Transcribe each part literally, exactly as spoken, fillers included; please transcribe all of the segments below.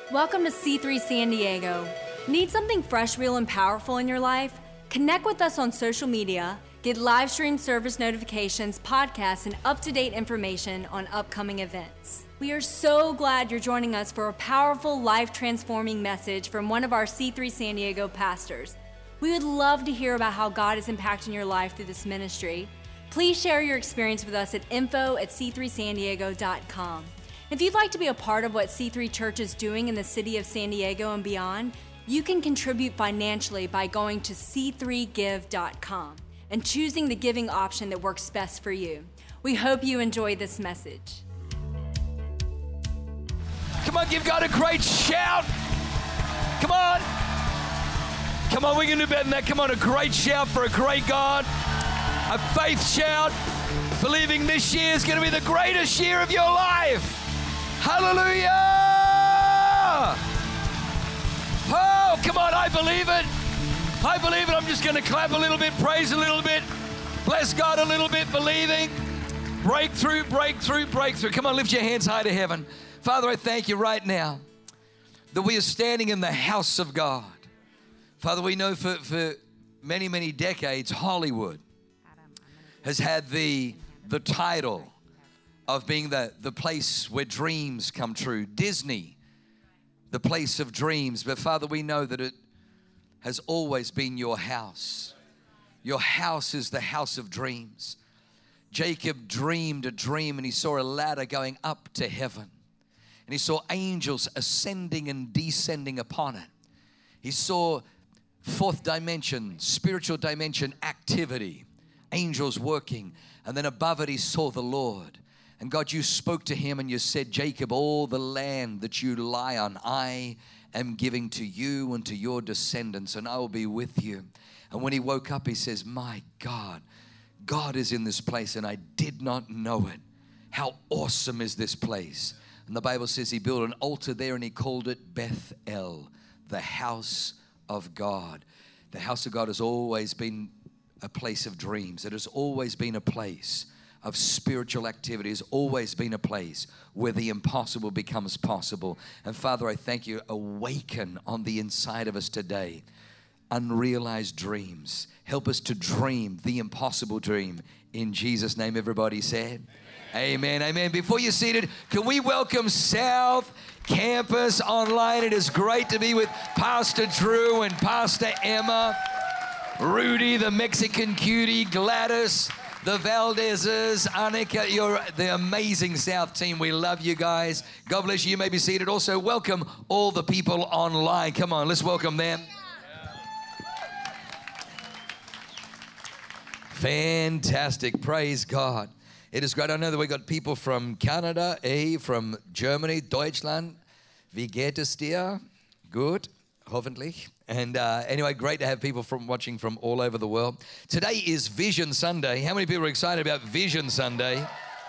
Welcome to C three San Diego. Need something fresh, real, and powerful in your life? Connect with us on social media, get live stream service notifications, podcasts, and up-to-date information on upcoming events. We are so glad you're joining us for a powerful, life-transforming message from one of our C three San Diego pastors. We would love to hear about how God is impacting your life through this ministry. Please share your experience with us at info at c three san diego dot com. If you'd like to be a part of what C three Church is doing in the city of San Diego and beyond, you can contribute financially by going to c three give dot com and choosing the giving option that works best for you. We hope you enjoy this message. Come on, give God a great shout. Come on. Come on, we can do better than that. Come on, a great shout for a great God. A faith shout, believing this year is going to be the greatest year of your life. Hallelujah! Oh, come on, I believe it. I believe it. I'm just going to clap a little bit, praise a little bit, bless God a little bit, believing. Breakthrough, breakthrough, breakthrough. Come on, lift your hands high to heaven. Father, I thank you right now that we are standing in the house of God. Father, we know for, for many, many decades, Hollywood has had the, the title of being the, the place where dreams come true. Disney, the place of dreams. But Father, we know that it has always been your house. Your house is the house of dreams. Jacob dreamed a dream and he saw a ladder going up to heaven. And he saw angels ascending and descending upon it. He saw fourth dimension, spiritual dimension activity, angels working. And then above it he saw the Lord. And God, you spoke to him and you said, Jacob, all the land that you lie on, I am giving to you and to your descendants, and I will be with you. And when he woke up, he says, my God, God is in this place, and I did not know it. How awesome is this place? And the Bible says he built an altar there and he called it Bethel, the house of God. The house of God has always been a place of dreams. It has always been a place of spiritual activity. Has always been a place where the impossible becomes possible. And Father, I thank you. Awaken on the inside of us today unrealized dreams. Help us to dream the impossible dream. In Jesus' name, everybody said, amen, amen. Amen. Before you're seated, can we welcome South Campus Online? It is great to be with Pastor Drew and Pastor Emma, Rudy, the Mexican cutie, Gladys, the Valdezes, Annika. You're the amazing South team. We love you guys. God bless you. You may be seated. Also, welcome all the people online. Come on, let's welcome them. Fantastic. Praise God. It is great. I know that we got people from Canada, eh, from Germany, Deutschland. Wie geht es dir? Good, hoffentlich. And uh, anyway, great to have people from watching from all over the world. Today is Vision Sunday. How many people are excited about Vision Sunday?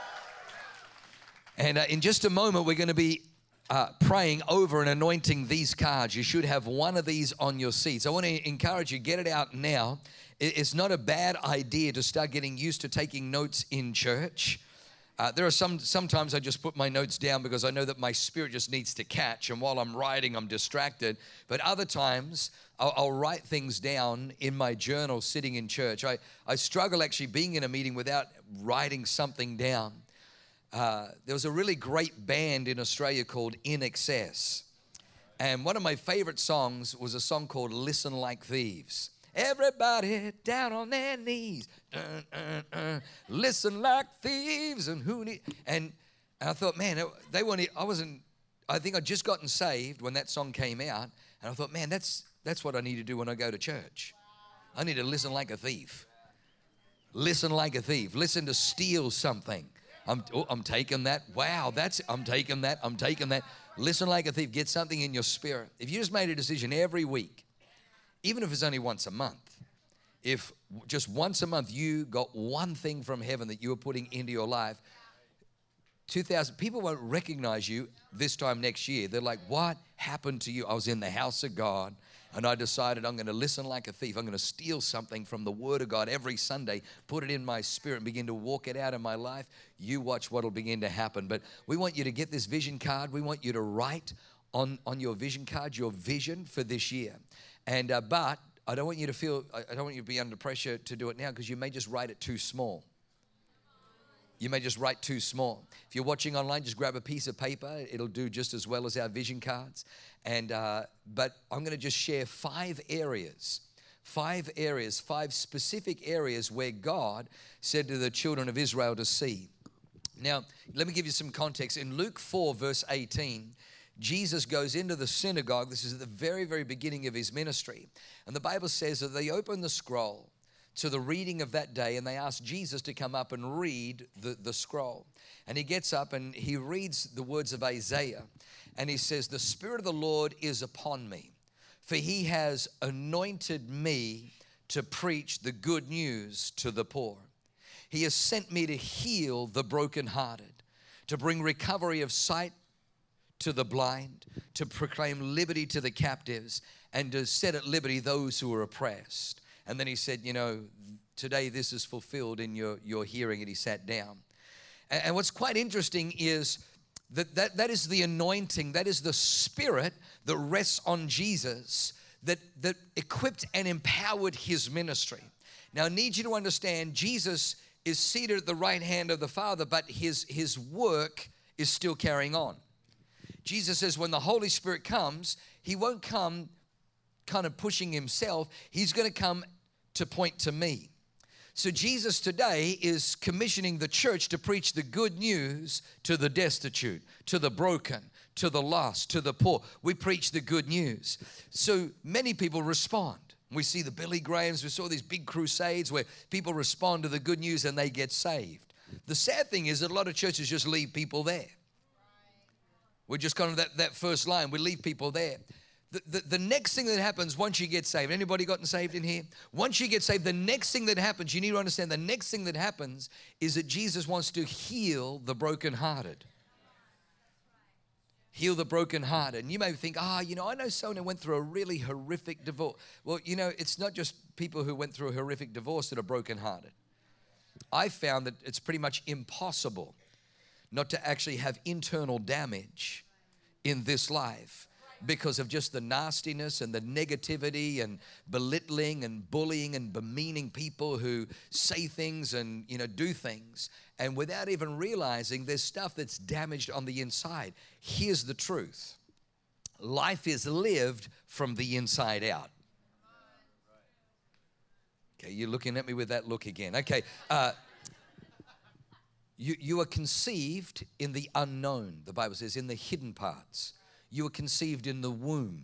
And uh, in just a moment, we're going to be uh, praying over and anointing these cards. You should have one of these on your seats. I want to encourage you, get it out now. It's not a bad idea to start getting used to taking notes in church. Uh, there are some, sometimes I just put my notes down because I know that my spirit just needs to catch, and while I'm writing, I'm distracted. But other times, I'll, I'll write things down in my journal sitting in church. I, I struggle actually being in a meeting without writing something down. Uh, there was a really great band in Australia called In Excess. And one of my favorite songs was a song called Listen Like Thieves. Everybody down on their knees, uh, uh, uh, listen like thieves, and who need? And, and I thought, man, they weren't. I wasn't. I think I'd just gotten saved when that song came out, and I thought, man, that's that's what I need to do when I go to church. I need to listen like a thief. Listen like a thief. Listen to steal something. I'm oh, I'm taking that. Wow, that's I'm taking that. I'm taking that. Listen like a thief. Get something in your spirit. If you just made a decision every week, even if it's only once a month, if just once a month you got one thing from heaven that you were putting into your life, two thousand people won't recognize you this time next year. They're like, what happened to you? I was in the house of God and I decided I'm going to listen like a thief. I'm going to steal something from the Word of God every Sunday, put it in my spirit and begin to walk it out in my life. You watch what will begin to happen. But we want you to get this vision card. We want you to write on, on your vision card, your vision for this year. And uh, but I don't want you to feel, I don't want you to be under pressure to do it now, because you may just write it too small. You may just write too small. If you're watching online, just grab a piece of paper. It'll do just as well as our vision cards. And uh, but I'm going to just share five areas, five areas, five specific areas where God said to the children of Israel to see. Now, let me give you some context. In Luke four, verse eighteen, Jesus goes into the synagogue. This is at the very, very beginning of his ministry. And the Bible says that they open the scroll to the reading of that day, and they ask Jesus to come up and read the, the scroll. And he gets up and he reads the words of Isaiah, and he says, "The Spirit of the Lord is upon me, for he has anointed me to preach the good news to the poor. He has sent me to heal the brokenhearted, to bring recovery of sight to the blind, to proclaim liberty to the captives, and to set at liberty those who are oppressed." And then he said, you know, today this is fulfilled in your, your hearing, and he sat down. And, and what's quite interesting is that, that that is the anointing, that is the Spirit that rests on Jesus, that, that equipped and empowered his ministry. Now, I need you to understand, Jesus is seated at the right hand of the Father, but his, his work is still carrying on. Jesus says when the Holy Spirit comes, he won't come kind of pushing himself. He's going to come to point to me. So Jesus today is commissioning the church to preach the good news to the destitute, to the broken, to the lost, to the poor. We preach the good news. So many people respond. We see the Billy Grahams. We saw these big crusades where people respond to the good news and they get saved. The sad thing is that a lot of churches just leave people there. We're just kind of that, that first line. We leave people there. The, the, the next thing that happens once you get saved, anybody gotten saved in here? Once you get saved, the next thing that happens, you need to understand the next thing that happens is that Jesus wants to heal the brokenhearted. Heal the brokenhearted. And you may think, ah, oh, you know, I know someone who went through a really horrific divorce. Well, you know, it's not just people who went through a horrific divorce that are brokenhearted. I found that it's pretty much impossible not to actually have internal damage in this life because of just the nastiness and the negativity and belittling and bullying and bemeaning people who say things and, you know, do things. And without even realizing there's stuff that's damaged on the inside. Here's the truth. Life is lived from the inside out. Okay, you're looking at me with that look again. Okay, uh, you, you are conceived in the unknown, the Bible says, in the hidden parts. You were conceived in the womb.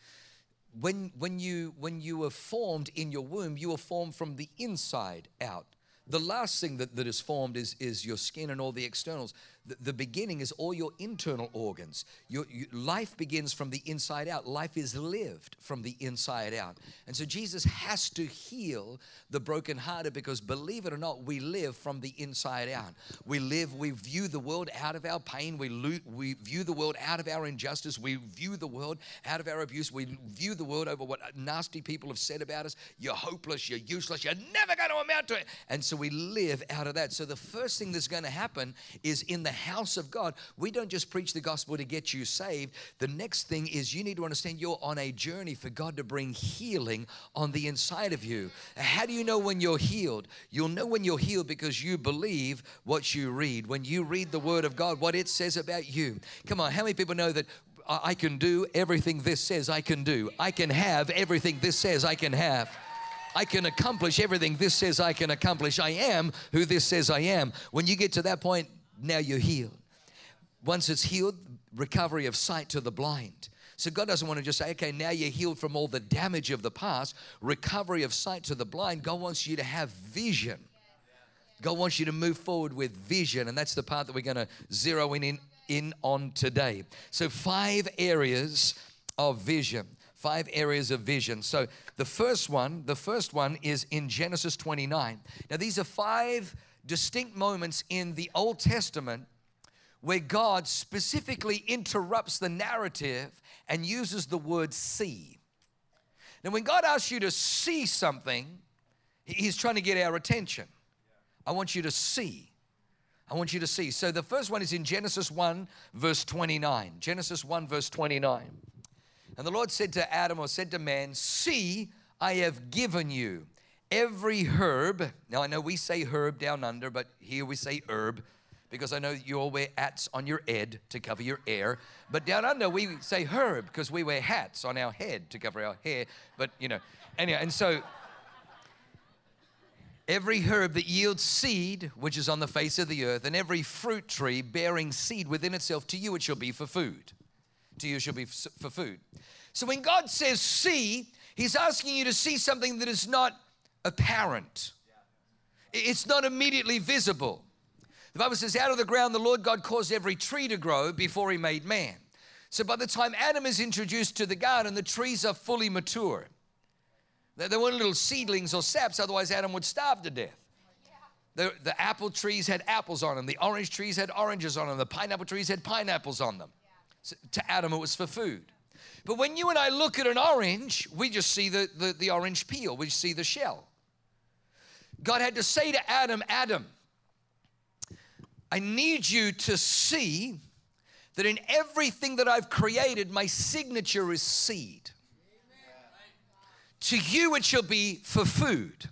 When, when, you, when you were formed in your womb, you were formed from the inside out. The last thing that, that is formed is, is your skin and all the externals. The, the beginning is all your internal organs. Your, your life begins from the inside out. Life is lived from the inside out. And so Jesus has to heal the brokenhearted because, believe it or not, we live from the inside out. We live, we view the world out of our pain. We, lo- we view the world out of our injustice. We view the world out of our abuse. We view the world over what nasty people have said about us. You're hopeless. You're useless. You're never going to amount to it. And so we live out of that. So the first thing that's going to happen is in the house of God, we don't just preach the gospel to get you saved. The next thing is you need to understand you're on a journey for God to bring healing on the inside of you. How do you know when you're healed? You'll know when you're healed because you believe what you read. When you read the word of God, what it says about you. Come on, how many people know that I can do everything this says I can do? I can have everything this says I can have. I can accomplish everything this says I can accomplish. I am who this says I am. When you get to that point, now you're healed. Once it's healed, recovery of sight to the blind. So God doesn't want to just say, okay, now you're healed from all the damage of the past. Recovery of sight to the blind. God wants you to have vision. God wants you to move forward with vision. And that's the part that we're going to zero in, in, in on today. So five areas of vision. Five areas of vision. So the first one, the first one is in Genesis twenty-nine. Now these are five distinct moments in the Old Testament where God specifically interrupts the narrative and uses the word see. Now when God asks you to see something, he's trying to get our attention. I want you to see. I want you to see. So the first one is in Genesis one, verse twenty-nine. Genesis one, verse twenty-nine. And the Lord said to Adam, or said to man, see, I have given you every herb. Now, I know we say herb down under, but here we say herb, because I know you all wear hats on your head to cover your hair. But down under, we say herb because we wear hats on our head to cover our hair. But, you know, anyway, and so every herb that yields seed, which is on the face of the earth, and every fruit tree bearing seed within itself, to you it shall be for food. To you it shall be for food. So when God says see, he's asking you to see something that is not apparent. It's not immediately visible. The Bible says, out of the ground the Lord God caused every tree to grow before he made man. So by the time Adam is introduced to the garden, the trees are fully mature. They weren't little seedlings or saps, otherwise Adam would starve to death. The, the apple trees had apples on them. The orange trees had oranges on them. The pineapple trees had pineapples on them. So to Adam, it was for food. But when you and I look at an orange, we just see the, the, the orange peel. We see the shell. God had to say to Adam, Adam, I need you to see that in everything that I've created, my signature is seed. To you it shall be for food.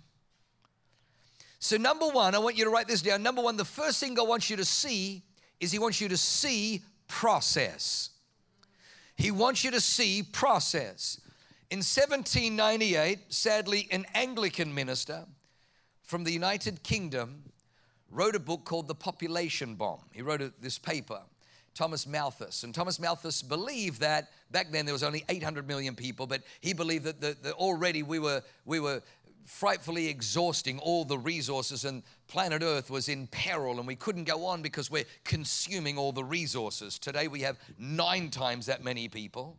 So number one, I want you to write this down. Number one, the first thing God wants you to see is he wants you to see process. He wants you to see process. In seventeen ninety-eight, sadly, an Anglican minister from the United Kingdom wrote a book called The Population Bomb. He wrote a, this paper, Thomas Malthus. And Thomas Malthus believed that back then there was only eight hundred million people, but he believed that, the, that already we were, we were frightfully exhausting all the resources, and planet Earth was in peril, and we couldn't go on because we're consuming all the resources. Today we have nine times that many people.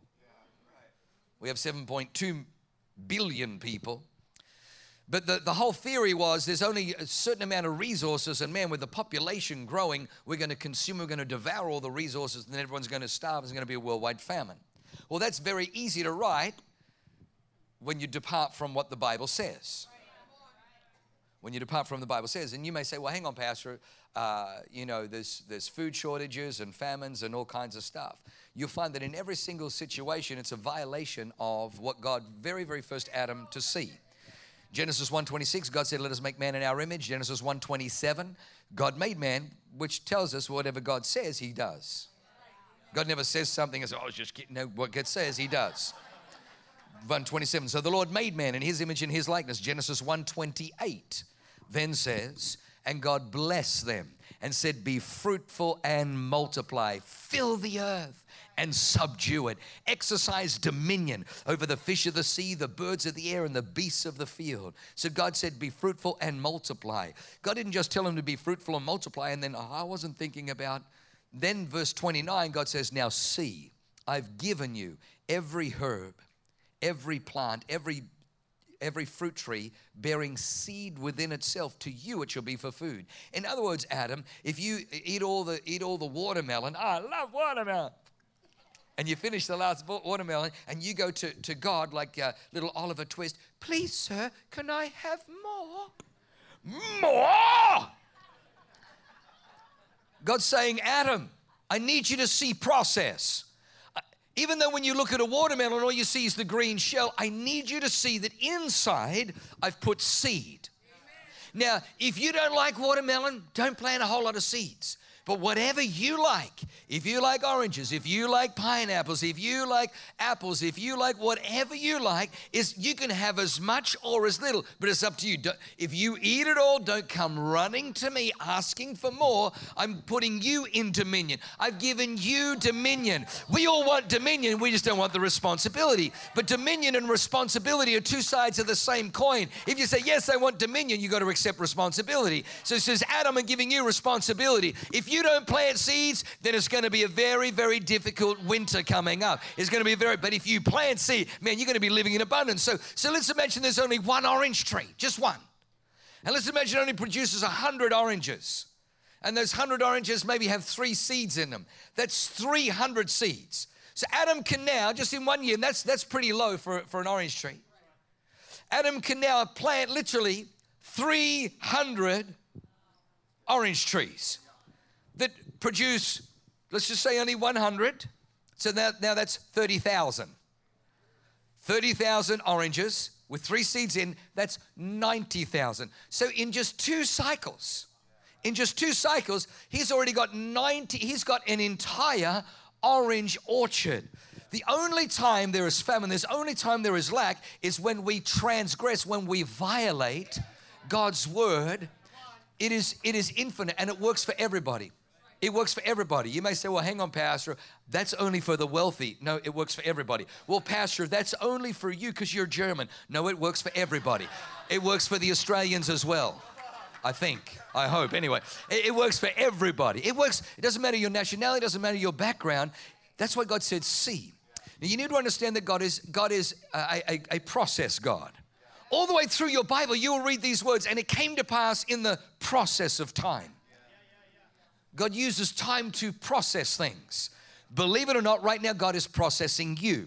We have seven point two billion people. But the, the whole theory was there's only a certain amount of resources, and man, with the population growing, we're going to consume, we're going to devour all the resources, and then everyone's going to starve. There's going to be a worldwide famine. Well, that's very easy to write when you depart from what the Bible says. When you depart from the Bible says. And you may say, well, hang on, Pastor, uh, you know, there's, there's food shortages and famines and all kinds of stuff. You'll find that in every single situation, it's a violation of what God very, very first Adam to see. Genesis one twenty-six, God said, let us make man in our image. Genesis one twenty-seven, God made man, which tells us whatever God says, he does. God never says something and says, oh, just kidding. No, what God says, he does. one twenty-seven, so the Lord made man in his image and his likeness. Genesis one twenty-eight then says, and God blessed them and said, be fruitful and multiply, fill the earth and subdue it. Exercise dominion over the fish of the sea, the birds of the air, and the beasts of the field. So God said, be fruitful and multiply. God didn't just tell him to be fruitful and multiply, and then, oh, I wasn't thinking about. Then verse twenty-nine, God says, now see, I've given you every herb, every plant, every every fruit tree bearing seed within itself. To you it shall be for food. In other words, Adam, if you eat all the eat all the watermelon, oh, I love watermelon, and you finish the last watermelon, and you go to, to God like uh, little Oliver Twist, please, sir, can I have more? More! God's saying, Adam, I need you to see process. Even though when you look at a watermelon, all you see is the green shell, I need you to see that inside I've put seed. Amen. Now, if you don't like watermelon, don't plant a whole lot of seeds. But whatever you like, if you like oranges, if you like pineapples, if you like apples, if you like whatever you like, is you can have as much or as little, but it's up to you. Don't, if you eat it all, don't come running to me asking for more. I'm putting you in dominion. I've given you dominion. We all want dominion. We just don't want the responsibility. But dominion and responsibility are two sides of the same coin. If you say, yes, I want dominion, you got to accept responsibility. So it says, Adam, I'm giving you responsibility. If you don't plant seeds, then it's going to be a very, very difficult winter coming up. It's going to be very, but if you plant seed, man, you're going to be living in abundance. So, so let's imagine there's only one orange tree, just one. And let's imagine it only produces a hundred oranges. And those hundred oranges maybe have three seeds in them. That's three hundred seeds. So Adam can now, just in one year, and that's, that's pretty low for, for an orange tree. Adam can now plant literally three hundred orange trees. produce, let's just say only one hundred. So now, now that's thirty thousand. thirty thousand oranges with three seeds in, that's ninety thousand. So in just two cycles, in just two cycles, he's already got ninety, he's got an entire orange orchard. The only time there is famine, there's only time there is lack is when we transgress, when we violate God's word. It is, it is infinite and it works for everybody. It works for everybody. You may say, well, hang on, Pastor, that's only for the wealthy. No, it works for everybody. Well, Pastor, that's only for you because you're German. No, it works for everybody. It works for the Australians as well. I think, I hope. Anyway, it, it works for everybody. It works, it doesn't matter your nationality, it doesn't matter your background. That's why God said, see. Now, you need to understand that God is, God is a, a, a process God. All the way through your Bible, you will read these words, and it came to pass in the process of time. God uses time to process things. Believe it or not, right now, God is processing you.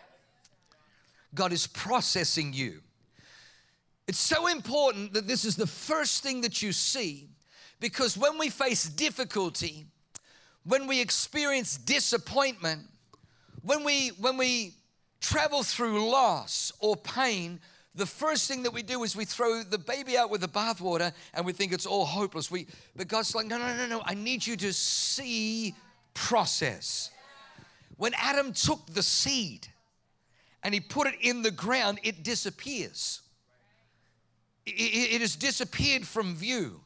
God is processing you. It's so important that this is the first thing that you see, because when we face difficulty, when we experience disappointment, when we, when we travel through loss or pain, the first thing that we do is we throw the baby out with the bathwater and we think it's all hopeless. We, but God's like, no, no, no, no. I need you to see process. When Adam took the seed and he put it in the ground, it disappears. It, it, it has disappeared from view.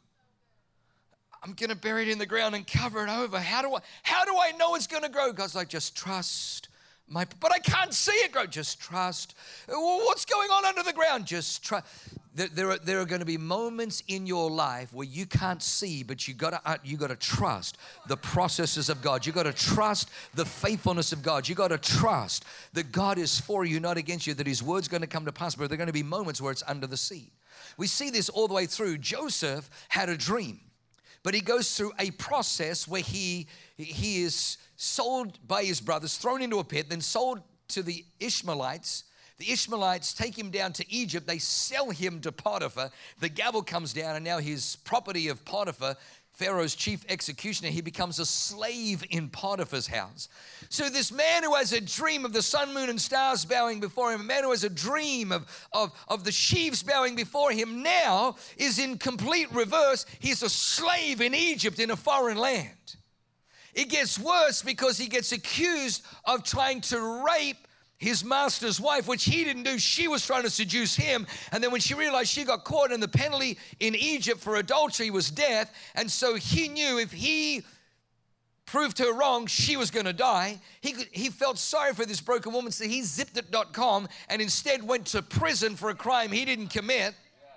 I'm going to bury it in the ground and cover it over. How do I, how do I know it's going to grow? God's like, just trust. My, but I can't see it grow. Just trust. What's going on under the ground? Just trust. There, there, are, there are going to be moments in your life where you can't see, but you got to you got to trust the processes of God. You got to trust the faithfulness of God. You got to trust that God is for you, not against you. That His word's going to come to pass. But there are going to be moments where it's under the seed. We see this all the way through. Joseph had a dream, but he goes through a process where he he is sold by his brothers, thrown into a pit, then sold to the Ishmaelites. The Ishmaelites take him down to Egypt. They sell him to Potiphar. The gavel comes down, and now his property of Potiphar, Pharaoh's chief executioner, he becomes a slave in Potiphar's house. So this man who has a dream of the sun, moon, and stars bowing before him, a man who has a dream of, of, of the sheaves bowing before him, now is in complete reverse. He's a slave in Egypt in a foreign land. It gets worse because he gets accused of trying to rape his master's wife, which he didn't do. She was trying to seduce him. And then when she realized she got caught, and the penalty in Egypt for adultery was death. And so he knew if he proved her wrong, she was going to die. He, could, he felt sorry for this broken woman, so he zipped it dot com and instead went to prison for a crime he didn't commit.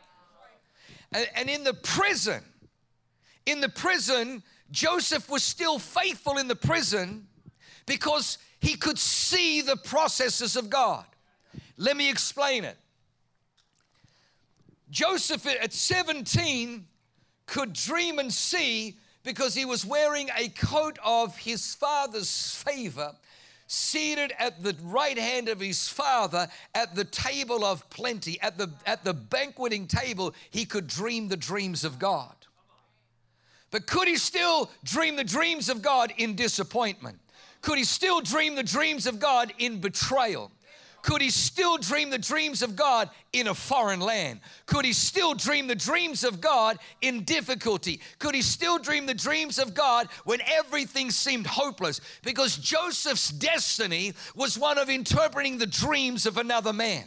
And, and in the prison, in the prison, Joseph was still faithful in the prison because he could see the processes of God. Let me explain it. Joseph at seventeen could dream and see because he was wearing a coat of his father's favor, seated at the right hand of his father at the table of plenty. At the, at the banqueting table, he could dream the dreams of God. But could he still dream the dreams of God in disappointment? Could he still dream the dreams of God in betrayal? Could he still dream the dreams of God in a foreign land? Could he still dream the dreams of God in difficulty? Could he still dream the dreams of God when everything seemed hopeless? Because Joseph's destiny was one of interpreting the dreams of another man.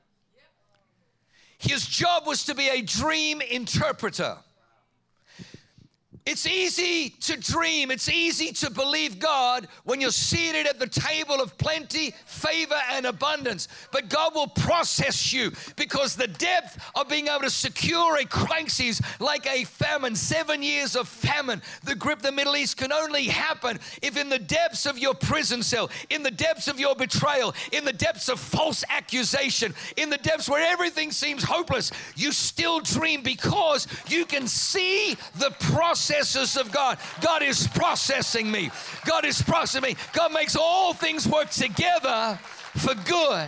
His job was to be a dream interpreter. It's easy to dream, it's easy to believe God when you're seated at the table of plenty, favor, and abundance. But God will process you because the depth of being able to secure a crisis like a famine, seven years of famine, the grip the Middle East, can only happen if in the depths of your prison cell, in the depths of your betrayal, in the depths of false accusation, in the depths where everything seems hopeless, you still dream because you can see the process of God. God is processing me. God is processing me. God makes all things work together for good.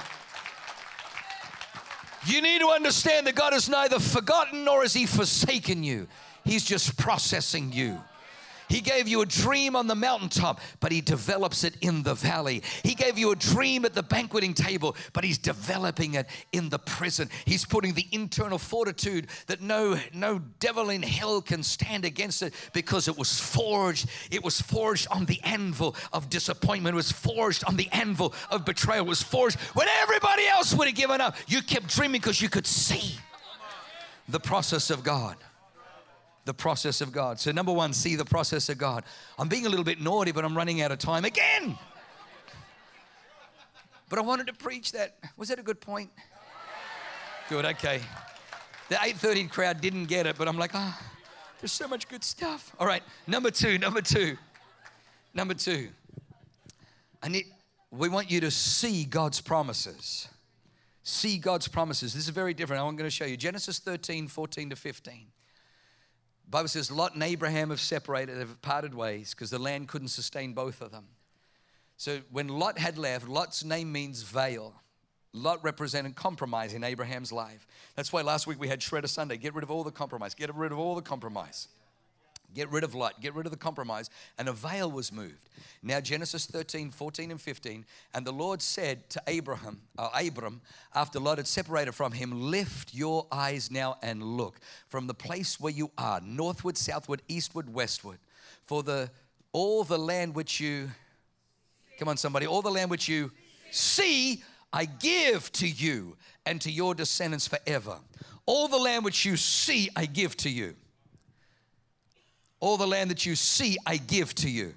You need to understand that God is neither forgotten nor has He forsaken you. He's just processing you. He gave you a dream on the mountaintop, but he develops it in the valley. He gave you a dream at the banqueting table, but he's developing it in the prison. He's putting the internal fortitude that no, no devil in hell can stand against it, because it was forged. It was forged on the anvil of disappointment. It was forged on the anvil of betrayal. It was forged when everybody else would have given up. You kept dreaming because you could see the process of God. The process of God. So number one, see the process of God. I'm being a little bit naughty, but I'm running out of time again. But I wanted to preach that. Was that a good point? Good, okay. The eight thirty crowd didn't get it, but I'm like, ah, oh, there's so much good stuff. All right, number two, number two, number two. I need, we want you to see God's promises. See God's promises. This is very different. I'm going to show you. Genesis thirteen, fourteen to fifteen. The Bible says Lot and Abraham have separated, have parted ways because the land couldn't sustain both of them. So when Lot had left, Lot's name means veil. Lot represented compromise in Abraham's life. That's why last week we had Shredder Sunday. Get rid of all the compromise. Get rid of all the compromise. Get rid of Lot. Get rid of the compromise. And a veil was moved. Now Genesis thirteen, fourteen, and fifteen. And the Lord said to Abraham, uh, Abram, after Lot had separated from him, lift your eyes now and look from the place where you are, northward, southward, eastward, westward. For the all the land which you, come on somebody, all the land which you see, I give to you and to your descendants forever. All the land which you see, I give to you. All the land that you see, I give to you.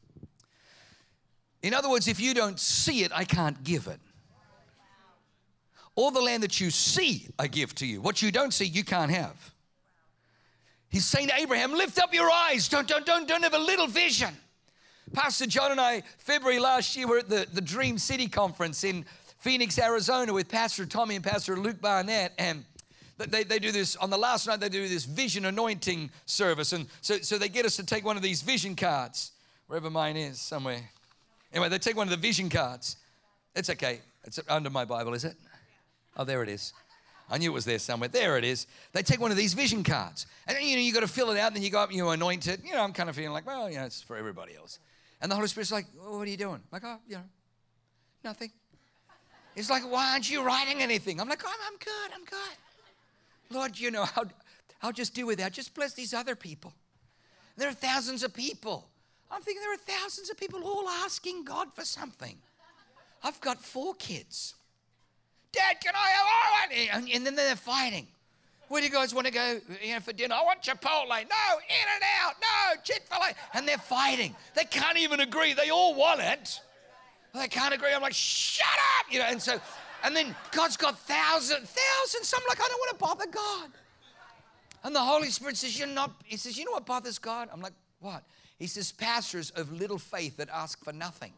In other words, if you don't see it, I can't give it. All the land that you see, I give to you. What you don't see, you can't have. He's saying to Abraham, lift up your eyes. Don't, don't, don't, don't have a little vision. Pastor John and I, February last year, were at the, the Dream City Conference in Phoenix, Arizona with Pastor Tommy and Pastor Luke Barnett, and They, they do this, on the last night, they do this vision anointing service. And so, so they get us to take one of these vision cards, wherever mine is, somewhere. Anyway, they take one of the vision cards. It's okay. It's under my Bible, is it? Oh, there it is. I knew it was there somewhere. There it is. They take one of these vision cards. And then, you know, you got to fill it out, and then you go up and you anoint it. You know, I'm kind of feeling like, well, you know, it's for everybody else. And the Holy Spirit's like, well, what are you doing? I'm like, oh, you know, nothing. It's like, why aren't you writing anything? I'm like, oh, I'm good, I'm good. Lord, you know, I'll, I'll just do with that. Just bless these other people. There are thousands of people. I'm thinking there are thousands of people all asking God for something. I've got four kids. Dad, can I have all one? And then they're fighting. Where do you guys want to go, you know, for dinner? I want Chipotle. No, In-N-Out. No, Chick-fil-A. And they're fighting. They can't even agree. They all want it. They can't agree. I'm like, shut up. You know, and so... And then God's got thousands, thousands. I'm like, I don't want to bother God. And the Holy Spirit says, you're not, he says, you know what bothers God? I'm like, what? He says, pastors of little faith that ask for nothing.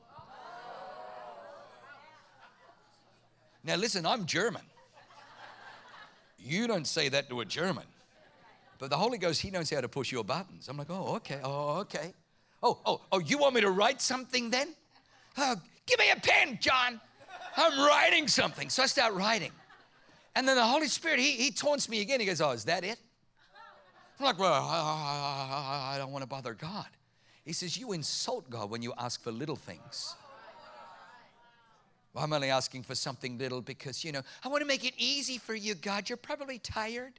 Now listen, I'm German. You don't say that to a German. But the Holy Ghost, he knows how to push your buttons. I'm like, oh, okay, oh, okay. Oh, oh, oh, you want me to write something then? Oh, give me a pen, John. I'm writing something. So I start writing. And then the Holy Spirit, he, he taunts me again. He goes, oh, is that it? I'm like, well, I, I, I don't want to bother God. He says, you insult God when you ask for little things. Well, I'm only asking for something little because, you know, I want to make it easy for you, God. You're probably tired.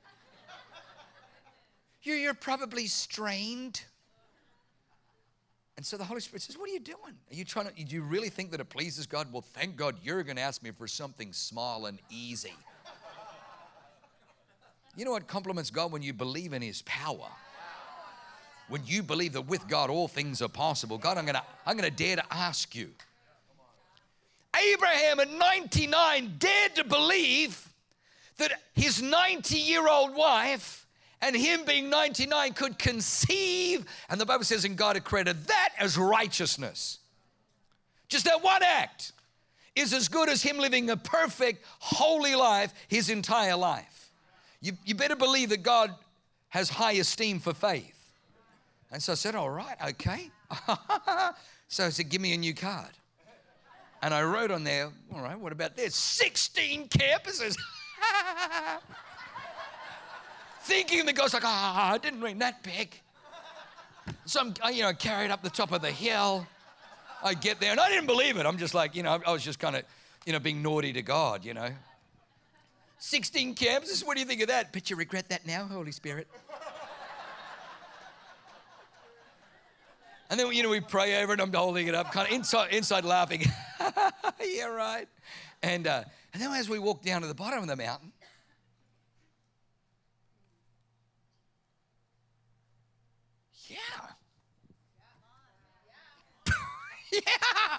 You're, you're probably strained. And so the Holy Spirit says, what are you doing? Are you trying to, do you really think that it pleases God? Well, thank God you're going to ask me for something small and easy. You know what compliments God? When you believe in his power. When you believe that with God all things are possible. God, I'm going to, I'm going to dare to ask you. Abraham at ninety-nine dared to believe that his ninety-year-old wife and him being ninety-nine could conceive. And the Bible says, and God accredited that as righteousness. Just that one act is as good as him living a perfect, holy life his entire life. You, you better believe that God has high esteem for faith. And so I said, all right, okay. So I said, give me a new card. And I wrote on there, all right, what about this? sixteen campuses. Thinking that God's like, ah, oh, I didn't read that big. So I'm, I, you know, carried up the top of the hill. I get there, and I didn't believe it. I'm just like, you know, I was just kind of, you know, being naughty to God, you know. sixteen campuses, what do you think of that? But you regret that now, Holy Spirit. And then, you know, we pray over it, and I'm holding it up, kind of inside, inside laughing. Yeah, right. And, uh, and then as we walk down to the bottom of the mountain, yeah. Yeah.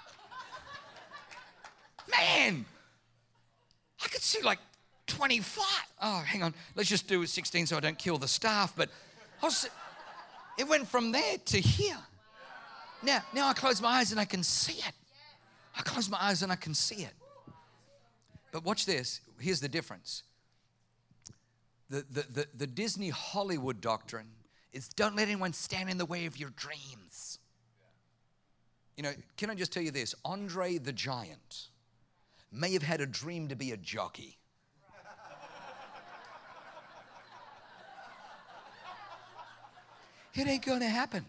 Man, I could see like twenty-five. Oh, hang on. Let's just do sixteen so I don't kill the staff. But I was, it went from there to here. Now, now I close my eyes and I can see it. I close my eyes and I can see it. But watch this. Here's the difference. The, the, the, the Disney Hollywood doctrine is don't let anyone stand in the way of your dreams. You know, can I just tell you this? Andre the Giant may have had a dream to be a jockey. It ain't gonna happen.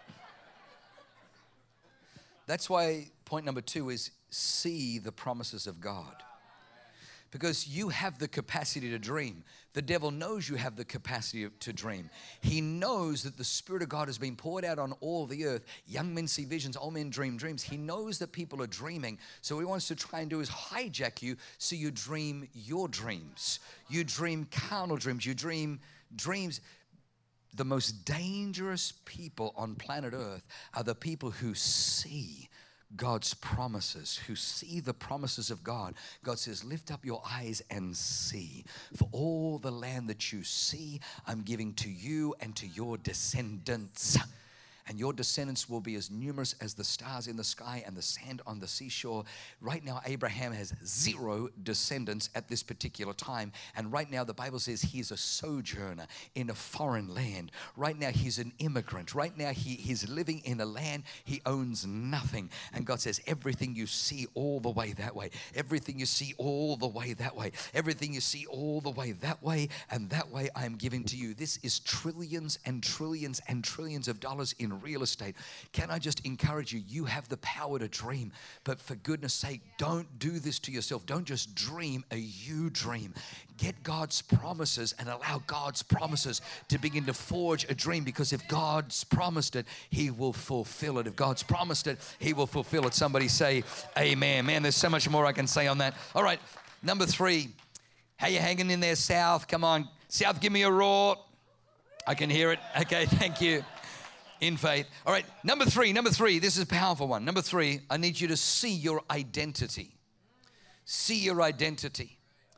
That's why point number two is see the promises of God. Because you have the capacity to dream. The devil knows you have the capacity to dream. He knows that the Spirit of God has been poured out on all the earth. Young men see visions, old men dream dreams. He knows that people are dreaming. So what he wants to try and do is hijack you so you dream your dreams. You dream carnal dreams. You dream dreams. The most dangerous people on planet earth are the people who see God's promises, who see the promises of God. God says, lift up your eyes and see. For all the land that you see, I'm giving to you and to your descendants. And your descendants will be as numerous as the stars in the sky and the sand on the seashore. Right now, Abraham has zero descendants at this particular time. And right now, the Bible says he's a sojourner in a foreign land. Right now, he's an immigrant. Right now, he, he's living in a land he owns nothing. And God says, everything you see all the way that way, everything you see all the way that way, everything you see all the way that way and that way, I am giving to you. This is trillions and trillions and trillions of dollars in real estate. Can I just encourage you? You have the power to dream, but for goodness sake, don't do this to yourself. Don't just dream a you dream. Get God's promises and allow God's promises to begin to forge a dream, because if God's promised it, He will fulfill it. If God's promised it, He will fulfill it. Somebody say amen. Man, there's so much more I can say on that. All right, number three. How you hanging in there, South? Come on. South, give me a roar. I can hear it. Okay, thank you. In faith. All right, number three, number three, this is a powerful one. Number three, I need you to see your identity. See your identity.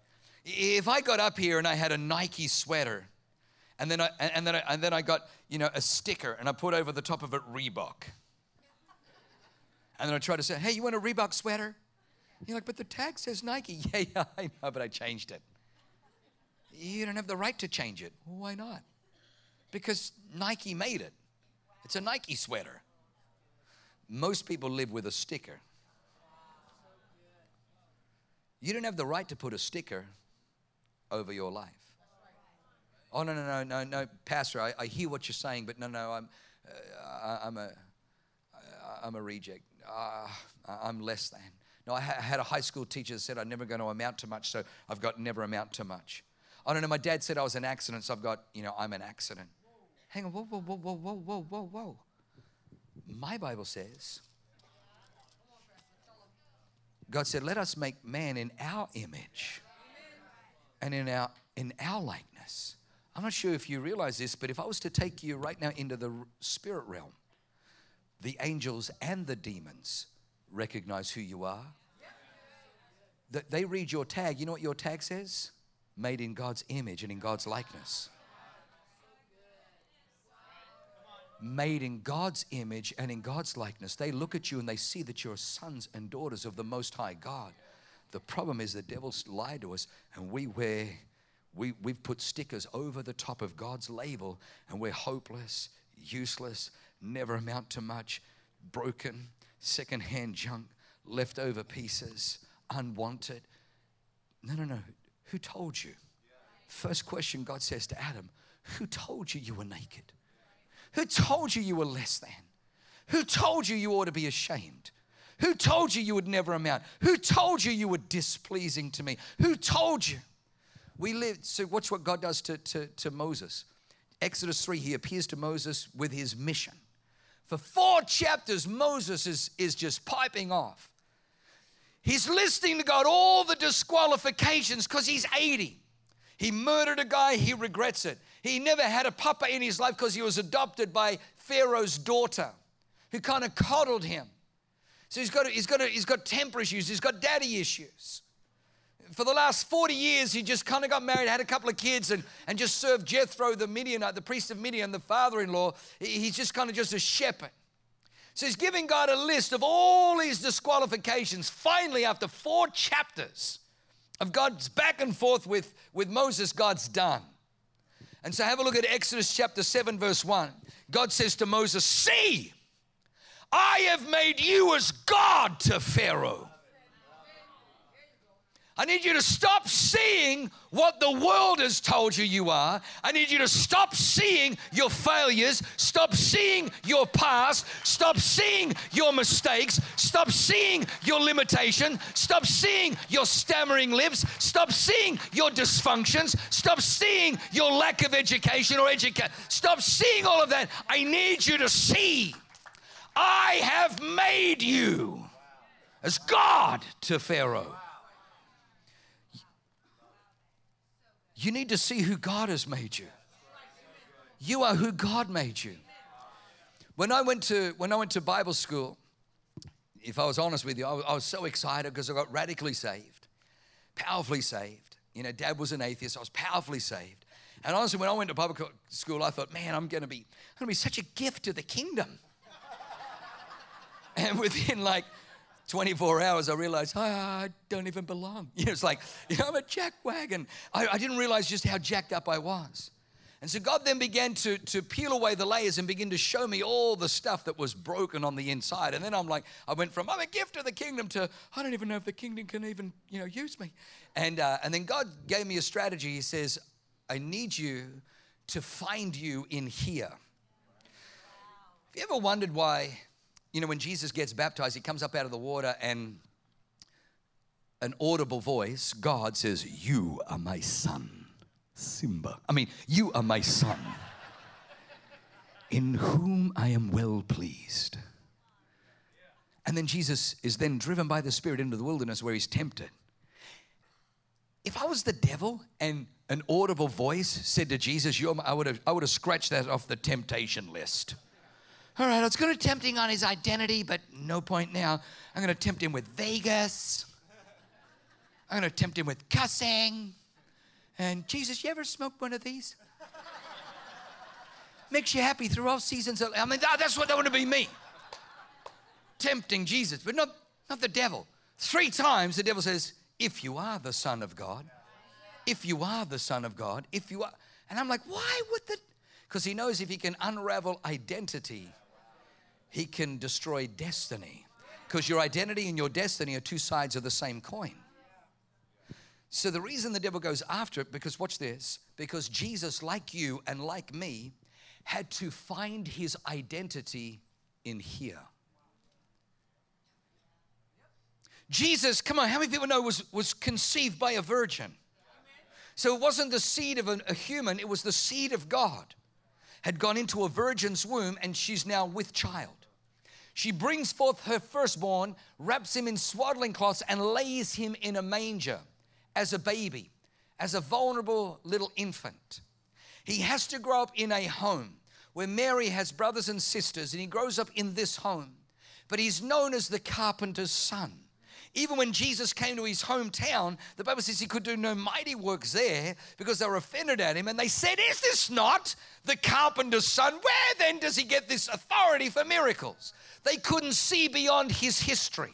If I got up here and I had a Nike sweater, and then I, and then I, and then I got, you know, a sticker, and I put over the top of it Reebok. And then I try to say, hey, you want a Reebok sweater? You're like, but the tag says Nike. Yeah, yeah, I know, but I changed it. You don't have the right to change it. Well, why not? Because Nike made it. It's a Nike sweater. Most people live with a sticker. You don't have the right to put a sticker over your life. Oh, no, no, no, no, no, Pastor, I, I hear what you're saying, but no, no, I'm, uh, I'm a, I'm a reject. Uh, I'm less than. No, I had a high school teacher that said I'm never going to amount to much, so I've got never amount to much. I don't know, my dad said I was an accident, so I've got, you know, I'm an accident. Hang on, whoa, whoa, whoa, whoa, whoa, whoa, whoa, whoa. My Bible says, God said, let us make man in our image and in our, in our likeness. I'm not sure if you realize this, but if I was to take you right now into the spirit realm, the angels and the demons recognize who you are. They read your tag. You know what your tag says? Made in God's image and in God's likeness. Made in God's image and in God's likeness. They look at you and they see that you're sons and daughters of the Most High God. The problem is the devil's lied to us, and we wear, we, we've put stickers over the top of God's label, and we're hopeless, useless, never amount to much, broken, secondhand junk, leftover pieces, unwanted. No, no, no. Who told you? First question God says to Adam, who told you you were naked? Who told you you were less than? Who told you you ought to be ashamed? Who told you you would never amount? Who told you you were displeasing to me? Who told you? We live, so watch what God does to, to, to Moses. Exodus three, he appears to Moses with his mission. For four chapters, Moses is, is just piping off. He's listening to God, all the disqualifications, because he's eighty. He murdered a guy, he regrets it. He never had a papa in his life because he was adopted by Pharaoh's daughter, who kind of coddled him. So he's got, he's got, he's got temper issues, he's got daddy issues. For the last forty years, he just kind of got married, had a couple of kids, and, and just served Jethro, the Midianite, the priest of Midian, the father-in-law. He's just kind of just a shepherd. So he's giving God a list of all these disqualifications. Finally, after four chapters of God's back and forth with, with Moses, God's done. And so have a look at Exodus chapter seven, verse one. God says to Moses, see, I have made you as God to Pharaoh. I need you to stop seeing what the world has told you you are. I need you to stop seeing your failures. Stop seeing your past. Stop seeing your mistakes. Stop seeing your limitation. Stop seeing your stammering lips. Stop seeing your dysfunctions. Stop seeing your lack of education or education. Stop seeing all of that. I need you to see, I have made you as God to Pharaoh. You need to see who God has made you. You are who God made you. When I went to when I went to Bible school, if I was honest with you, I was, I was so excited because I got radically saved, powerfully saved. You know, Dad was an atheist. I was powerfully saved. And honestly, when I went to Bible school, I thought, man, I'm going to be I'm going to be such a gift to the kingdom. And within like twenty-four hours, I realized, oh, I don't even belong. You know, it's like, you know, I'm a jackwagon. I, I didn't realize just how jacked up I was. And so God then began to, to peel away the layers and begin to show me all the stuff that was broken on the inside. And then I'm like, I went from, I'm a gift to the kingdom to, I don't even know if the kingdom can even, you know, use me. And, uh, and then God gave me a strategy. He says, I need you to find you in here. Have you ever wondered why, you know, when Jesus gets baptized, he comes up out of the water and an audible voice, God says, you are my son, Simba. I mean, you are my son, in whom I am well pleased. And then Jesus is then driven by the Spirit into the wilderness where he's tempted. If I was the devil and an audible voice said to Jesus, You're my, I would have, I would have scratched that off the temptation list. All right, I was going to tempt him on his identity, but no point now. I'm going to tempt him with Vegas. I'm going to tempt him with cussing. And Jesus, you ever smoked one of these? Makes you happy through all seasons. Of, I mean, that's what that would be me. Tempting Jesus, but not, not the devil. Three times the devil says, if you are the Son of God, if you are the Son of God, if you are. And I'm like, why would the, because he knows if he can unravel identity, he can destroy destiny. Because your identity and your destiny are two sides of the same coin. So the reason the devil goes after it, because watch this, because Jesus, like you and like me, had to find his identity in here. Jesus, come on, how many people know was, was conceived by a virgin? So it wasn't the seed of a, a human, it was the seed of God. Had gone into a virgin's womb and she's now with child. She brings forth her firstborn, wraps him in swaddling cloths and lays him in a manger as a baby, as a vulnerable little infant. He has to grow up in a home where Mary has brothers and sisters, and he grows up in this home. But he's known as the carpenter's son. Even when Jesus came to his hometown, the Bible says he could do no mighty works there because they were offended at him. And they said, is this not the carpenter's son? Where then does he get this authority for miracles? They couldn't see beyond his history.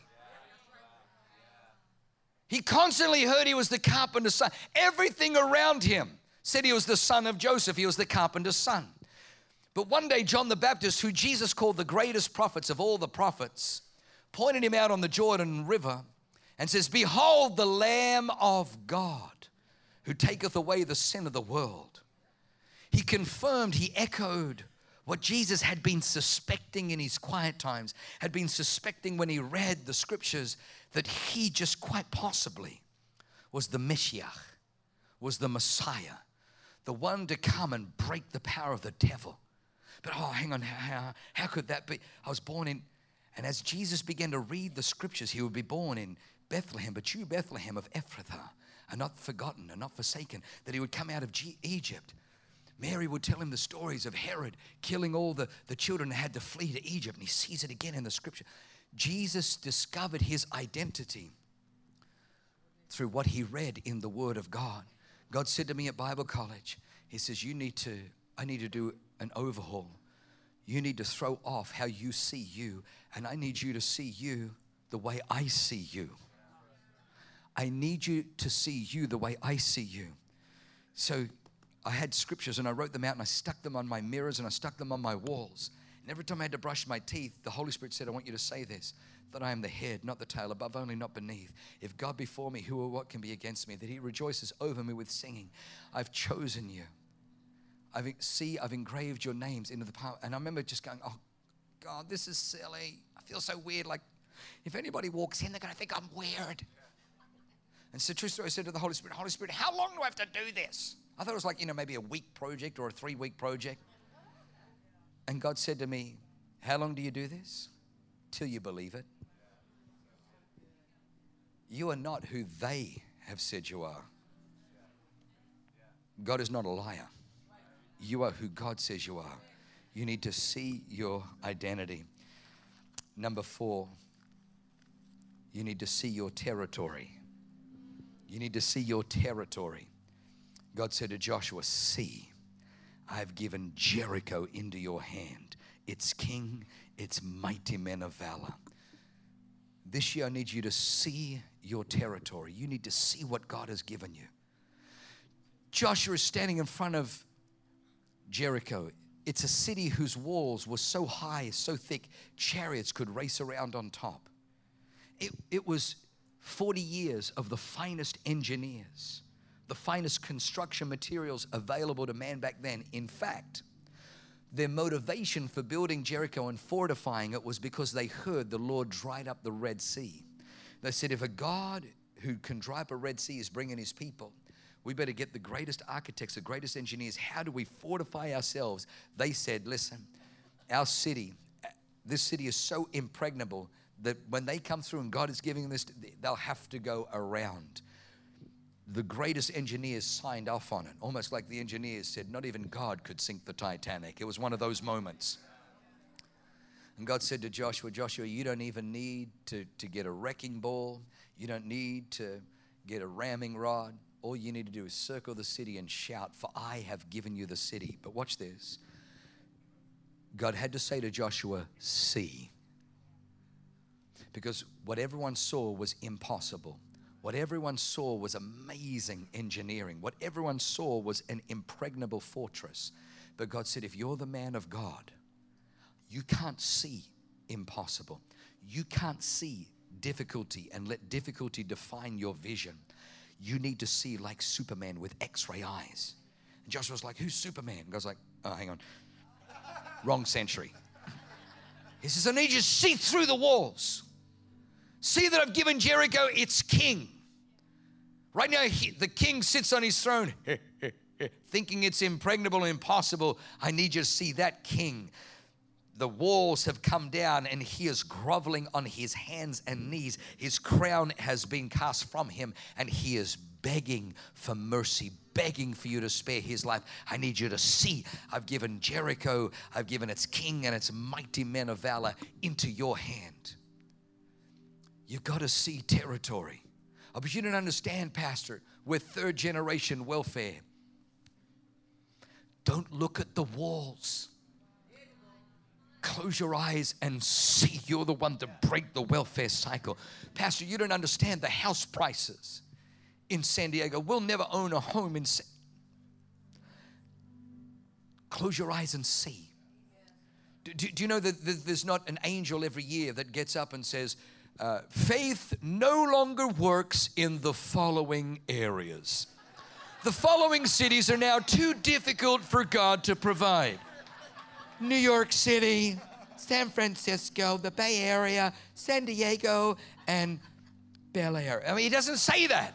He constantly heard he was the carpenter's son. Everything around him said he was the son of Joseph. He was the carpenter's son. But one day, John the Baptist, who Jesus called the greatest prophets of all the prophets, pointed him out on the Jordan River and says, behold the Lamb of God who taketh away the sin of the world. He confirmed, he echoed What Jesus had been suspecting in his quiet times, had been suspecting when he read the scriptures, that he just quite possibly was the Messiah, was the Messiah, the one to come and break the power of the devil. But oh, hang on, how, how could that be? I was born in, and as Jesus began to read the scriptures, he would be born in Bethlehem, but you, Bethlehem of Ephrathah, are not forgotten and not forsaken, that he would come out of G- Egypt. Mary would tell him the stories of Herod killing all the, the children that had to flee to Egypt, and he sees it again in the scripture. Jesus discovered his identity through what he read in the Word of God. God said to me at Bible college, he says, you need to, I need to do an overhaul. You need to throw off how you see you, and I need you to see you the way I see you. I need you to see you the way I see you. So I had scriptures and I wrote them out and I stuck them on my mirrors and I stuck them on my walls. And every time I had to brush my teeth, the Holy Spirit said, I want you to say this, that I am the head, not the tail, above only, not beneath. If God be for me, who or what can be against me? That he rejoices over me with singing. I've chosen you. I've see, I've engraved your names into the power. And I remember just going, oh God, this is silly. I feel so weird. Like if anybody walks in, they're going to think I'm weird. And so true story, I said to the Holy Spirit, Holy Spirit, how long do I have to do this? I thought it was like, you know, maybe a week project or a three-week project. And God said to me, how long do you do this? Till you believe it. You are not who they have said you are. God is not a liar. You are who God says you are. You need to see your identity. Number four, you need to see your territory. You need to see your territory. God said to Joshua, see, I have given Jericho into your hand. Its king, its mighty men of valor. This year I need you to see your territory. You need to see what God has given you. Joshua is standing in front of Jericho. It's a city whose walls were so high, so thick, chariots could race around on top. It, it was forty years of the finest engineers, the finest construction materials available to man back then. In fact, their motivation for building Jericho and fortifying it was because they heard the Lord dried up the Red Sea. They said, if a God who can dry up a Red Sea is bringing his people, we better get the greatest architects, the greatest engineers. How do we fortify ourselves? They said, listen, our city, this city is so impregnable that when they come through and God is giving this, they'll have to go around. The greatest engineers signed off on it, almost like the engineers said, not even God could sink the Titanic. It was one of those moments. And God said to Joshua, Joshua, you don't even need to, to get a wrecking ball. You don't need to get a ramming rod. All you need to do is circle the city and shout, for I have given you the city. But watch this. God had to say to Joshua, see. Because what everyone saw was impossible. What everyone saw was amazing engineering. What everyone saw was an impregnable fortress. But God said, if you're the man of God, you can't see impossible. You can't see difficulty and let difficulty define your vision. You need to see like Superman with X-ray eyes. And Joshua's like, who's Superman? God's like, oh, hang on. Wrong century. He says, I need you to see through the walls. See that I've given Jericho its king. Right now, he, the king sits on his throne, thinking it's impregnable and impossible. I need you to see that king. The walls have come down and he is groveling on his hands and knees. His crown has been cast from him and he is begging for mercy, begging for you to spare his life. I need you to see, I've given Jericho, I've given its king and its mighty men of valor into your hand. You've got to see territory. Oh, but you don't understand, Pastor. We're third generation welfare. Don't look at the walls. Close your eyes and see you're the one to break the welfare cycle. Pastor, you don't understand the house prices in San Diego. We'll never own a home in San... Close your eyes and see. Do, do, do you know that there's not an angel every year that gets up and says, uh, faith no longer works in the following areas. The following cities are now too difficult for God to provide. New York City, San Francisco, the Bay Area, San Diego, and Bel Air. I mean, he doesn't say that.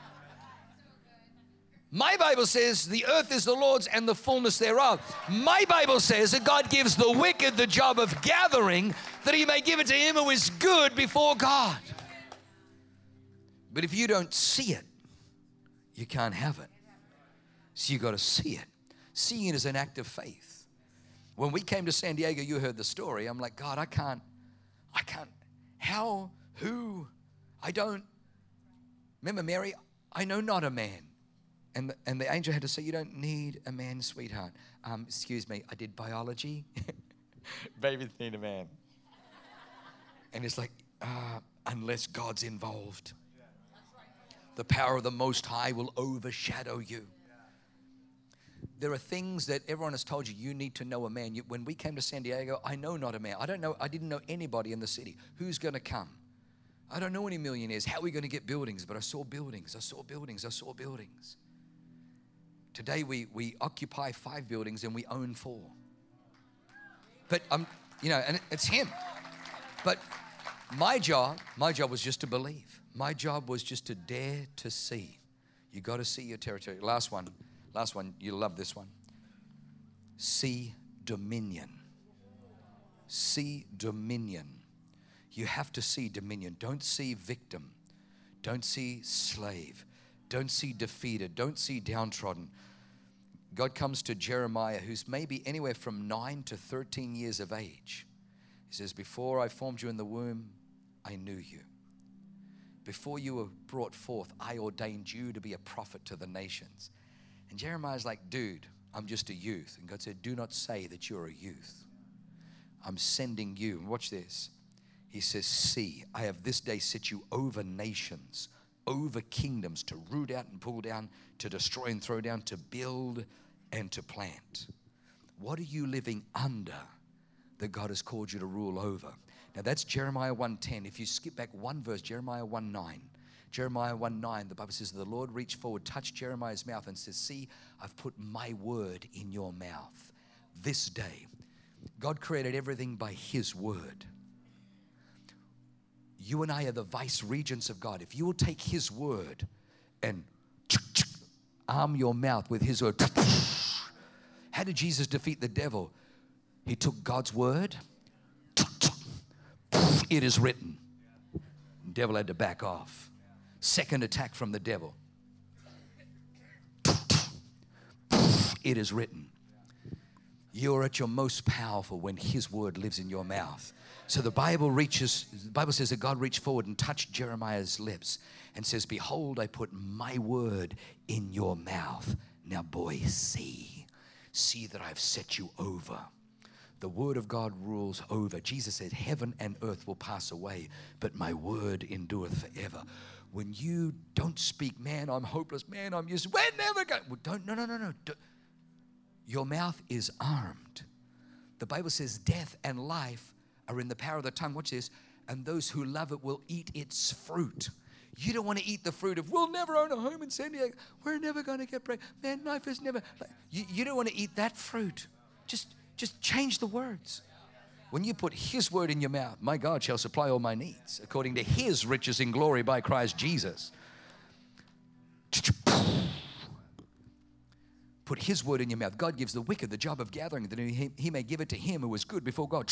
My Bible says the earth is the Lord's and the fullness thereof. My Bible says that God gives the wicked the job of gathering, that he may give it to him who is good before God. But if you don't see it, you can't have it. So you got to see it. Seeing it is an act of faith. When we came to San Diego, you heard the story. I'm like, God, I can't, I can't, how, who, I don't. Remember Mary, I know not a man. And the, and the angel had to say, you don't need a man, sweetheart. Um, excuse me, I did biology. Babies need a man. And it's like, uh, unless God's involved, the power of the Most High will overshadow you. There are things that everyone has told you, you need to know a man. You, when we came to San Diego, I know not a man. I don't know, I didn't know anybody in the city. Who's going to come? I don't know any millionaires. How are we going to get buildings? But I saw buildings, I saw buildings, I saw buildings. Today we, we occupy five buildings and we own four. But, um, you know, and it's him. But my job, my job was just to believe. My job was just to dare to see. You got to see your territory. Last one, last one, you'll love this one. See dominion. See dominion. You have to see dominion. Don't see victim. Don't see slave. Don't see defeated. Don't see downtrodden. God comes to Jeremiah, who's maybe anywhere from nine to thirteen years of age. He says, before I formed you in the womb, I knew you. Before you were brought forth, I ordained you to be a prophet to the nations. And Jeremiah's like, dude, I'm just a youth. And God said, do not say that you're a youth. I'm sending you. And watch this. He says, see, I have this day set you over nations, over kingdoms, to root out and pull down, to destroy and throw down, to build and to plant. What are you living under that God has called you to rule over? Now that's Jeremiah one ten. If you skip back one verse, Jeremiah one nine. Jeremiah one nine, the Bible says, the Lord reached forward, touched Jeremiah's mouth and says, see, I've put my word in your mouth this day. God created everything by his word. You and I are the vice regents of God. If you will take his word and arm your mouth with his word. How did Jesus defeat the devil? He took God's word. It is written. The devil had to back off. Second attack from the devil. It is written. You're at your most powerful when his word lives in your mouth. So the Bible reaches, the Bible says that God reached forward and touched Jeremiah's lips and says, behold, I put my word in your mouth. Now, boy, see, see that I've set you over. The word of God rules over. Jesus said, heaven and earth will pass away, but my word endureth forever. When you don't speak, man, I'm hopeless, man, I'm useless, we're never going, well, don't, no, no, no, no. Don't. Your mouth is armed. The Bible says death and life are in the power of the tongue. Watch this. And those who love it will eat its fruit. You don't want to eat the fruit of, we'll never own a home in San Diego. We're never going to get bread. Man, life is never. You, you don't want to eat that fruit. Just, just change the words. When you put his word in your mouth, my God shall supply all my needs according to his riches in glory by Christ Jesus. Put his word in your mouth. God gives the wicked the job of gathering, that he, he may give it to him who is good before God.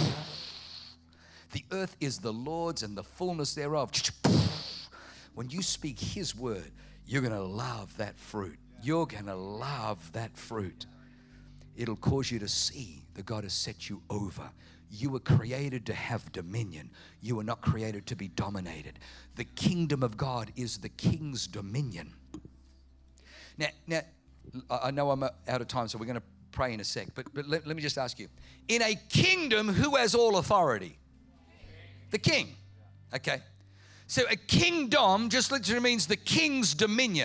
The earth is the Lord's and the fullness thereof. When you speak his word, you're going to love that fruit. You're going to love that fruit. It'll cause you to see that God has set you over. You were created to have dominion. You were not created to be dominated. The kingdom of God is the king's dominion. Now, now, I know I'm out of time, so we're going to pray in a sec. But, but let, let me just ask you. In a kingdom, who has all authority? The king. Okay. So a kingdom just literally means the king's dominion.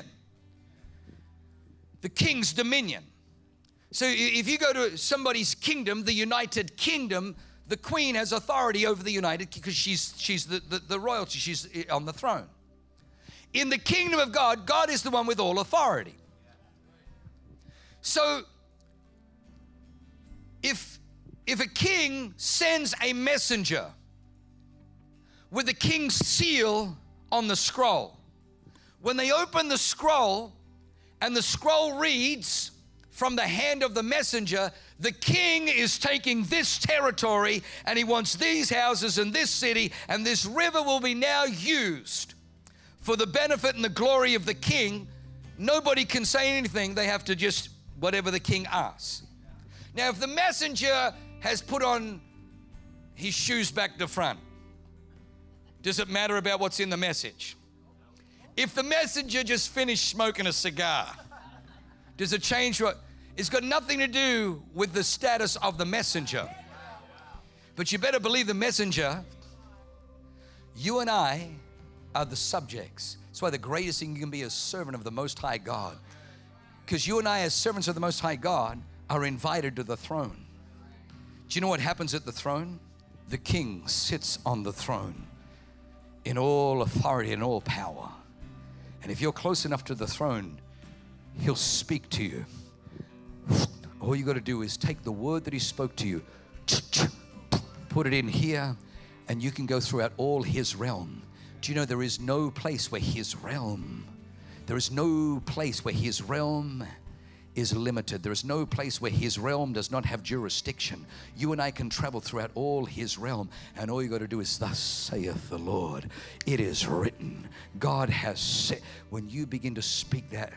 The king's dominion. So if you go to somebody's kingdom, the United Kingdom, the queen has authority over the United, because she's, she's the, the, the royalty. She's on the throne. In the kingdom of God, God is the one with all authority. So, if if a king sends a messenger with the king's seal on the scroll, when they open the scroll and the scroll reads from the hand of the messenger, the king is taking this territory and he wants these houses and this city, and this river will be now used for the benefit and the glory of the king. Nobody can say anything. They have to just whatever the king asks. Now, if the messenger has put on his shoes back to front, does it matter about what's in the message? If the messenger just finished smoking a cigar, does it change what? It's got nothing to do with the status of the messenger. But you better believe the messenger, you and I are the subjects. That's why the greatest thing you can be is a servant of the Most High God. Because you and I, as servants of the Most High God, are invited to the throne. Do you know what happens at the throne? The king sits on the throne in all authority and all power. And if you're close enough to the throne, he'll speak to you. All you got to do is take the word that he spoke to you, put it in here, and you can go throughout all his realm. Do you know there is no place where his realm, there is no place where his realm is limited. There is no place where his realm does not have jurisdiction. You and I can travel throughout all his realm, and all you got to do is, thus saith the Lord. It is written. God has said. When you begin to speak that.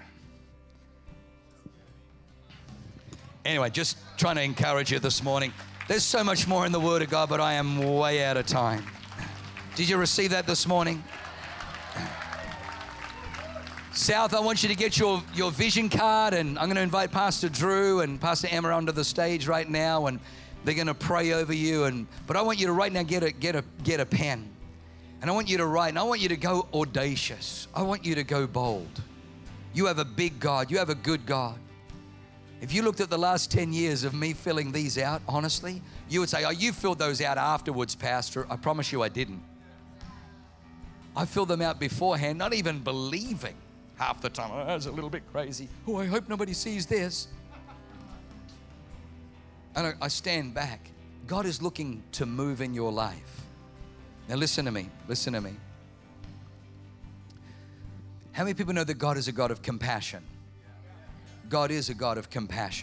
Anyway, just trying to encourage you this morning. There's so much more in the Word of God, but I am way out of time. Did you receive that this morning? South, I want you to get your, your vision card, and I'm going to invite Pastor Drew and Pastor Emma onto the stage right now, and they're going to pray over you. And but I want you to right now get a get a get a pen, and I want you to write, and I want you to go audacious. I want you to go bold. You have a big God. You have a good God. If you looked at the last ten years of me filling these out, honestly, you would say, oh, you filled those out afterwards, Pastor. I promise you I didn't. I filled them out beforehand, not even believing. Half the time, oh, that's a little bit crazy. Oh, I hope nobody sees this. And I, I stand back. God is looking to move in your life. Now listen to me, listen to me. How many people know that God is a God of compassion? God is a God of compassion.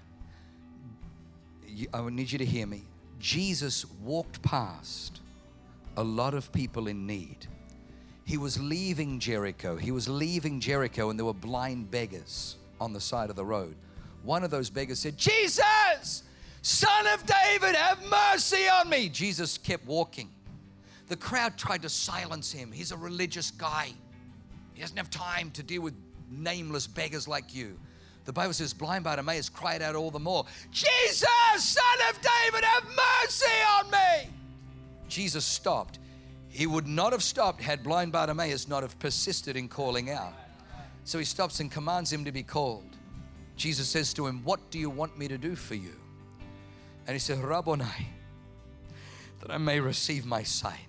You, I need you to hear me. Jesus walked past a lot of people in need. He was leaving Jericho. He was leaving Jericho, and there were blind beggars on the side of the road. One of those beggars said, Jesus, Son of David, have mercy on me. Jesus kept walking. The crowd tried to silence him. He's a religious guy. He doesn't have time to deal with nameless beggars like you. The Bible says blind Bartimaeus cried out all the more, Jesus, Son of David, have mercy on me. Jesus stopped. He would not have stopped had blind Bartimaeus not have persisted in calling out. So he stops and commands him to be called. Jesus says to him, what do you want me to do for you? And he said, Rabboni, that I may receive my sight.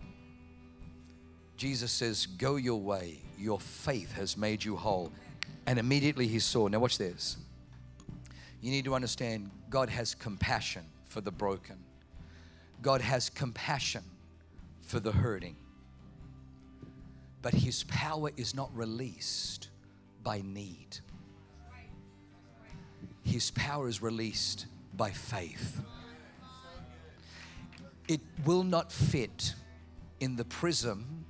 Jesus says, go your way. Your faith has made you whole. And immediately he saw. Now watch this. You need to understand, God has compassion for the broken. God has compassion for the hurting. But his power is not released by need. His power is released by faith. It will not fit in the prism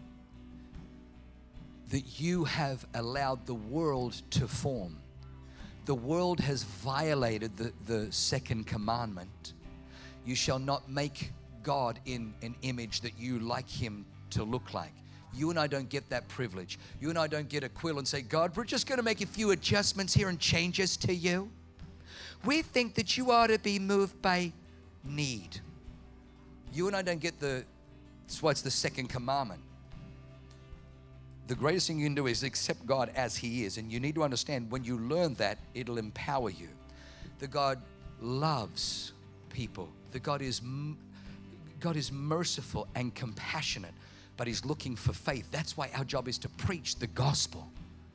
that you have allowed the world to form. The world has violated the, the second commandment. You shall not make God in an image that you like him to look like. You and I don't get that privilege. You and I don't get a quill and say, God, we're just going to make a few adjustments here and changes to you. We think that you ought to be moved by need. You and I don't get the, that's why it's the second commandment. The greatest thing you can do is accept God as he is. And you need to understand, when you learn that, it'll empower you. That God loves people. That God is, God is merciful and compassionate, but he's looking for faith. That's why our job is to preach the gospel.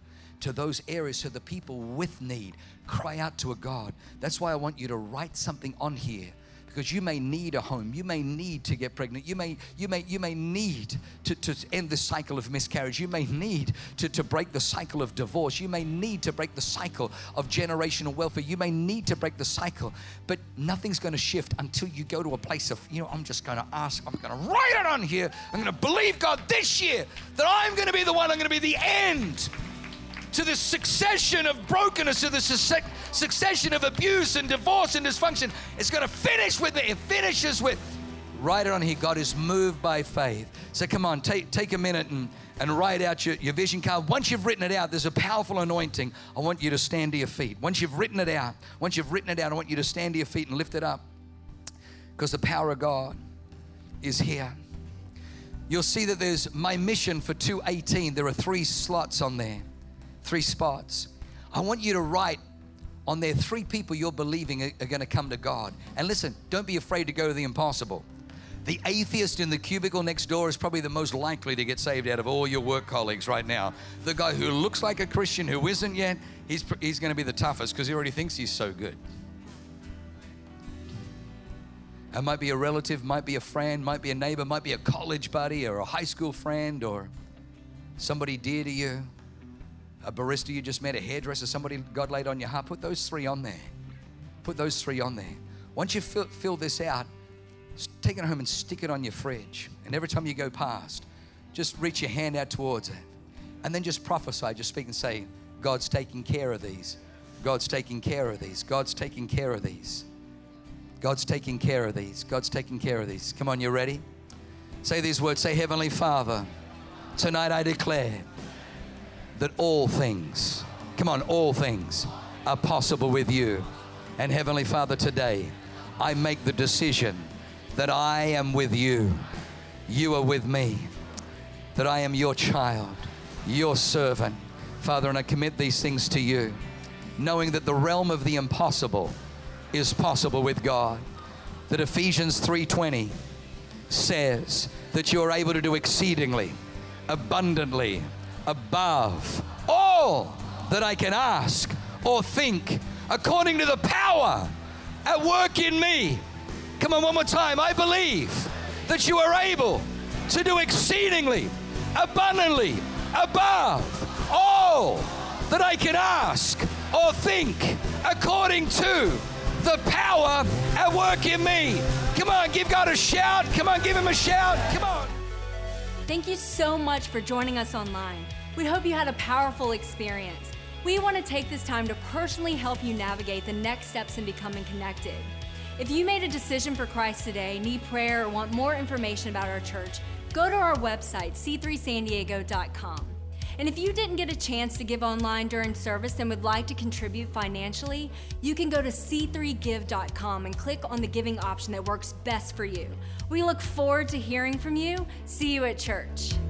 to those areas so the people with need cry out to a God. That's why I want you to write something on here, because you may need a home. You may need to get pregnant. You may, you may, you may need to, to end the cycle of miscarriage. You may need to, to break the cycle of divorce. You may need to break the cycle of generational welfare. You may need to break the cycle, but nothing's going to shift until you go to a place of, you know, I'm just going to ask, I'm going to write it on here. I'm going to believe God this year that I'm going to be the one, I'm going to be the end to this succession of brokenness, to the su- succession of abuse and divorce and dysfunction. It's going to finish with me. It finishes with, write it on here. God is moved by faith. So come on, take, take a minute and, and write out your, your vision card. Once you've written it out, there's a powerful anointing. I want you to stand to your feet. Once you've written it out, once you've written it out, I want you to stand to your feet and lift it up, because the power of God is here. You'll see that there's my mission for two eighteen. There are three slots on there. Three spots. I want you to write on there three people you're believing are, are going to come to God. And listen, don't be afraid to go to the impossible. The atheist in the cubicle next door is probably the most likely to get saved out of all your work colleagues right now. The guy who looks like a Christian who isn't yet, he's, he's going to be the toughest because he already thinks he's so good. It might be a relative, might be a friend, might be a neighbor, might be a college buddy or a high school friend or somebody dear to you. A barista you just met, a hairdresser, somebody God laid on your heart. Put those three on there. Put those three on there. Once you fill, fill this out, take it home and stick it on your fridge. And every time you go past, just reach your hand out towards it. And then just prophesy, just speak and say, God's taking care of these. God's taking care of these. God's taking care of these. God's taking care of these. God's taking care of these. Come on, you ready? Say these words. Say, Heavenly Father, tonight I declare that all things, come on, all things are possible with you. And Heavenly Father, today, I make the decision that I am with you. You are with me. That I am your child, your servant. Father, and I commit these things to you, knowing that the realm of the impossible is possible with God. That Ephesians three twenty says that you are able to do exceedingly, abundantly, above all that I can ask or think, according to the power at work in me. Come on, one more time. I believe that you are able to do exceedingly, abundantly, above all that I can ask or think, according to the power at work in me. Come on, give God a shout. Come on, give him a shout. Come on. Thank you so much for joining us online. We hope you had a powerful experience. We want to take this time to personally help you navigate the next steps in becoming connected. If you made a decision for Christ today, need prayer, or want more information about our church, go to our website, c three san diego dot com. And if you didn't get a chance to give online during service and would like to contribute financially, you can go to c three give dot com and click on the giving option that works best for you. We look forward to hearing from you. See you at church.